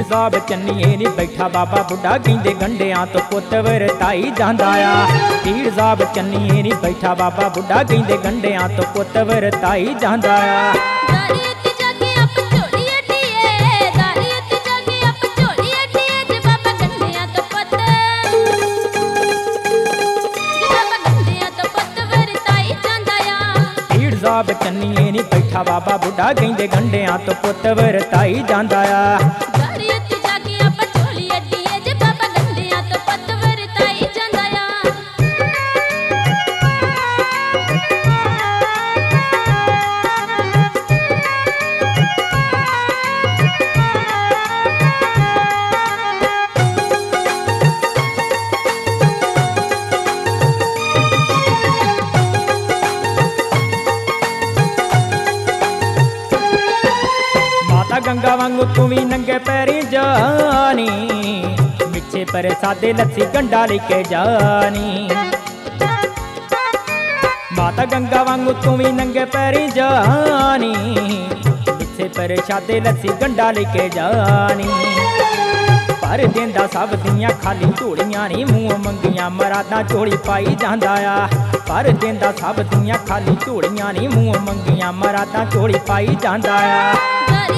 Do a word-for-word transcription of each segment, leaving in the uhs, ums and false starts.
ਸਾਹਿਬ ਚੰਨੀਏ ਨੀ ਬੈਠਾ ਬਾਬਾ ਬੁੱਢਾ ਕਹਿੰਦੇ ਗੰਢਿਆਂ ਤੋਂ ਪੁੱਤ ਵਰਤਾਈ ਜਾਂਦਾ ਆ। ਪੀਰ ਸਾਹਿਬ ਚੰਨੀਏ ਨੀ ਬੈਠਾ ਬਾਬਾ ਬੁੱਢਾ ਕਹਿੰਦੇ ਗੰਢਿਆਂ ਤੋਂ ਪੁੱਤ ਵਰਤਾਈ ਜਾਂਦਾ ਆ। ਸਾਹਿਬ ਚੰਨੀਏ ਨੀ ਬੈਠਾ ਬਾਬਾ ਬੁੱਢਾ ਕਹਿੰਦੇ ਗੰਢਿਆਂ ਤੋਂ ਪੁੱਤ ਵਰਤਾਈ ਜਾਂਦਾ ਆ। गंगा वांगू तू भी नंगे पैरी जानी, मिठे पर सादे लस्सी गंडा लेके जानी। माता गंगा वांगू तू भी नंगे पैरी जानी, मिठे पर सादे लस्सी गंडा लेके जानी। पर देंदा सब दियां खाली झोलियां नी, मूंह मंगियां मरादा झोली पाई जांदा आ। पर देंदा सब दियां खाली झोलियां नी, मूंह मंगियां मरादा झोली पाई जांदा आ।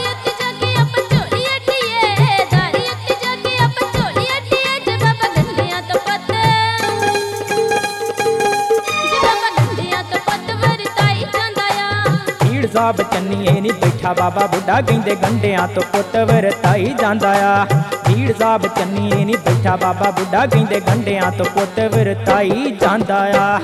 ਸਾਹਿਬ ਚੰਨੀਏ ਨੀ ਬੈਠਾ ਬਾਬਾ ਬੁੱਢਾ ਕਹਿੰਦੇ ਗੰਢਿਆਂ ਤੋਂ ਪੁੱਤ ਵਰਤਾਈ ਜਾਂਦਾ ਆ। ਪੀਰ ਸਾਹਿਬ ਚੰਨੀਏ ਨੀ ਬੈਠਾ ਬਾਬਾ ਬੁੱਢਾ ਕਹਿੰਦੇ ਗੰਢਿਆਂ ਤੋਂ ਪੁੱਤ ਵਰਤਾਈ ਜਾਂਦਾ ਆ।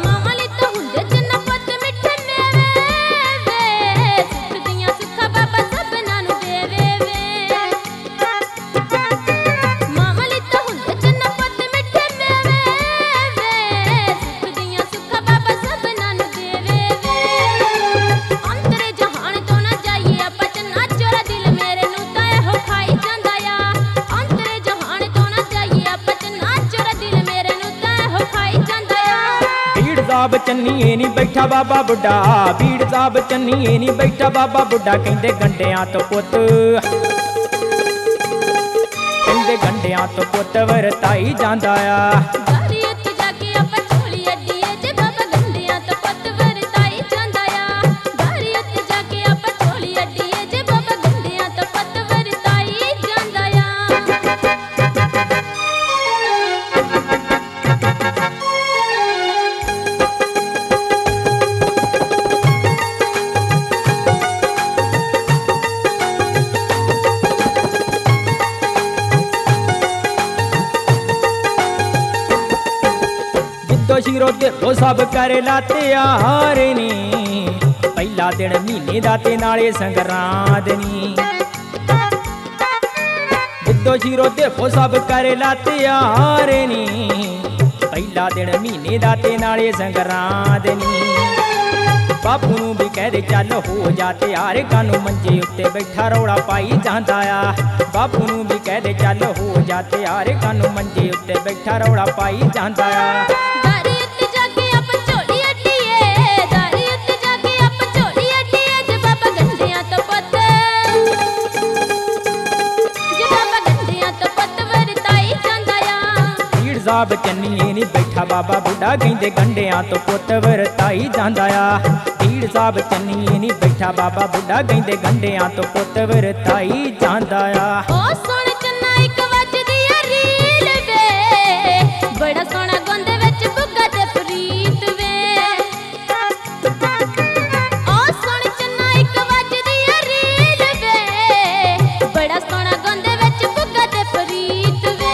ਸਾਹਿਬ ਚੰਨੀਏ ਨੀ ਬੈਠਾ ਬਾਬਾ ਬੁੱਢਾ, ਪੀਰ ਸਾਹਿਬ ਚੰਨੀਏ ਨੀ ਬੈਠਾ ਬਾਬਾ ਬੁੱਢਾ ਕਹਿੰਦੇ ਗੰਢਿਆਂ ਤੋਂ ਪੁੱਤ ਕਹਿੰਦੇ ਗੰਢਿਆਂ ਤੋਂ ਪੁੱਤ ਵਰਤਾਈ ਜਾਂਦਾ ਆ। ਸ਼ੀਰੋ ਢਿੱਲੋਂ ਸਭ ਕਰੇ ਲਾ ਤਿਆਰ ਨੀ, ਪਹਿਲਾ ਦਿਨ ਮਹੀਨੇ ਦਾ ਤੇ ਨਾਲੇ ਸੰਗਰਾਂਦ ਨੀ। ਜਿੱਦੋਂ ਸ਼ੀਰੋ ਢਿੱਲੋਂ ਸਭ ਕਰੇ ਲਾ ਤਿਆਰ ਨੀ, ਪਹਿਲਾ ਦਿਨ ਮਹੀਨੇ ਦਾ ਤੇ ਨਾਲੇ ਸੰਗਰਾਂਦ ਨੀ। ਬਾਪੂ ਨੂੰ ਵੀ ਕਹਦੇ ਚੱਲ ਹੋ ਜਾ ਤਿਆਰ, ਕਾਨੂੰ ਮੰਜੇ ਉੱਤੇ ਬੈਠਾ ਰੌਲਾ ਪਾਈ ਜਾਂਦਾ ਆ। ਬਾਪੂ ਨੂੰ ਵੀ ਕਹਦੇ ਚੱਲ ਹੋ ਜਾ ਤਿਆਰ, ਕਾਨੂੰ ਮੰਜੇ ਉੱਤੇ ਬੈਠਾ ਰੌਲਾ ਪਾਈ ਜਾਂਦਾ ਆ। ਸਾਹਿਬ ਚੰਨੀਏ ਨੀ ਬੈਠਾ ਬਾਬਾ ਬੁੱਢਾ ਕਹਿੰਦੇ ਗੰਢਿਆਂ ਤੋਂ ਪੁੱਤ ਵਰਤਾਈ ਜਾਂਦਾ ਆ। ਪੀਰ ਸਾਹਿਬ ਚੰਨੀਏ ਨੀ ਬੈਠਾ ਬਾਬਾ ਬੁੱਢਾ ਕਹਿੰਦੇ ਗੰਢਿਆਂ ਤੋਂ ਪੁੱਤ ਵਰਤਾਈ ਜਾਂਦਾ ਆ। ਓ ਸੁਣ ਚੰਨਾ ਇੱਕ ਵੱਜਦੀ ਆ ਰੀਲ ਵੇ, ਬੜਾ ਸੋਹਣਾ ਗੋਂਦੇ ਵਿੱਚ ਬੁੱਗਾ ਤੇ ਪ੍ਰੀਤ ਵੇ। ਓ ਸੁਣ ਚੰਨਾ ਇੱਕ ਵੱਜਦੀ ਆ ਰੀਲ ਵੇ, ਬੜਾ ਸੋਹਣਾ ਗੋਂਦੇ ਵਿੱਚ ਬੁੱਗਾ ਤੇ ਪ੍ਰੀਤ ਵੇ।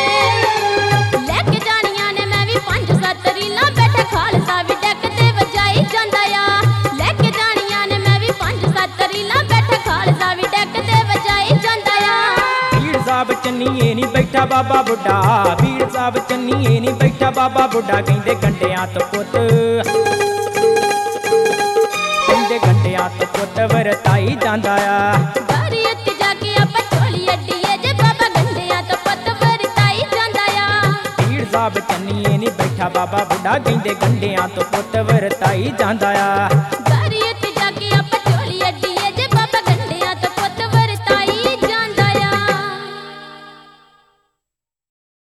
ਖਾਲਸਾ ਵੀ ਡੈਕ ਤੇ ਵਜਾਈ ਜਾਂਦਾ ਆ, ਲੈ ਕੇ ਜਾਣੀਆਂ ਨੇ ਮੈਂ ਵੀ ਪੰਜ ਸੱਤ ਰੀਲਾਂ, ਬੈਠਾ ਖਾਲਸਾ ਵੀ ਡੈਕ ਤੇ ਵਜਾਈ ਜਾਂਦਾ ਆ। ਪੀਰ ਸਾਹਿਬ ਚੰਨੀਏ ਨੀ ਬੈਠਾ ਬਾਬਾ ਬੁੱਢਾ, ਪੀਰ ਸਾਹਿਬ ਚੰਨੀਏ ਨੀ ਬੈਠਾ ਬਾਬਾ ਬੁੱਢਾ ਕਹਿੰਦੇ ਗੰਢਿਆਂ ਤੋਂ ਪੁੱਤ ਕਹਿੰਦੇ ਗੰਢਿਆਂ ਤੋਂ ਪੁੱਤ ਵਰਤਾਈ ਜਾਂਦਾ ਆ। ਬਾਰੀ ਉੱਤੇ ਜਾ ਕੇ ਆਪਾਂ ਝੋਲੀ ਅੱਡੀਏ ਜੇ ਬਾਬਾ ਗੰਢਿਆਂ ਤੋਂ ਪੁੱਤ ਵਰਤਾਈ ਜਾਂਦਾ ਆ। ਪੀਰ ਸਾਹਿਬ ਚੰਨੀਏ ਨੀ ਬੈਠਾ ਬਾਬਾ ਬੁੱਢਾ ਕਹਿੰਦੇ ਗੰਢਿਆਂ ਤੋਂ ਪੁੱਤ ਵਰਤਾਈ ਜਾਂਦਾ ਆ।